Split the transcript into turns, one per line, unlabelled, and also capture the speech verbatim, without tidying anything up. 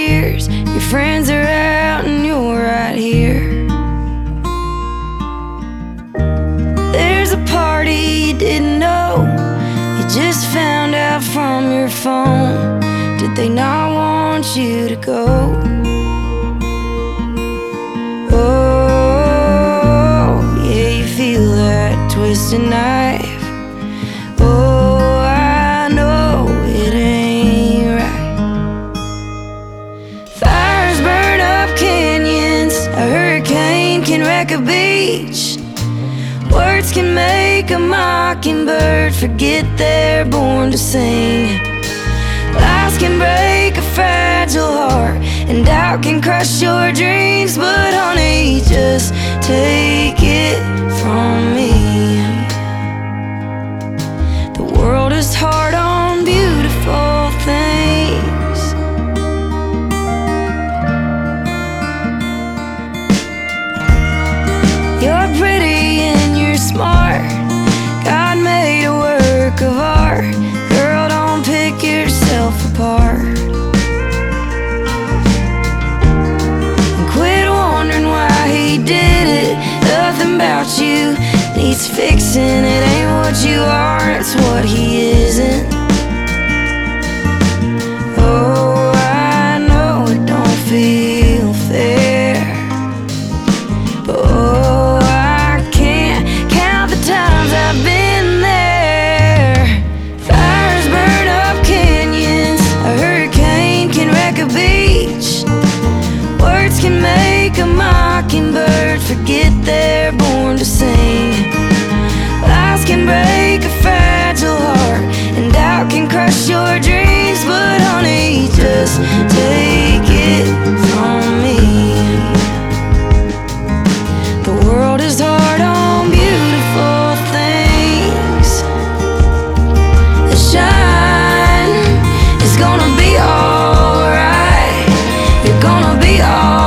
years, your friends are out and you're right here. There's a party you didn't know, you just found out from your phone. Did they not want you to go? Oh, yeah, you feel that twisted knife. Oh, I know it ain't right. Fires burn up canyons, a hurricane can wreck a beach. Words can make a mockingbird forget they're born to sing. Lies can break a fragile heart, and doubt can crush your dreams. But honey, just take it from me, the world is hard on beautiful things. You're pretty and you're smart, God made a work of art. Girl, don't pick yourself apart, and quit wondering why he did it. Nothing about you needs fixing. It ain't what you are, it's what he isn't. Oh, I know it don't feel fair, but oh, I can't count the times I've been there. Fires burn up canyons, a hurricane can wreck a beach. Words can make a mockingbird forget they're born to sing. Lies can break a fragile heart, and doubt can crush your dreams. But honey, just take it from me, the world is hard on beautiful things. The shine is gonna be alright, you're gonna be alright.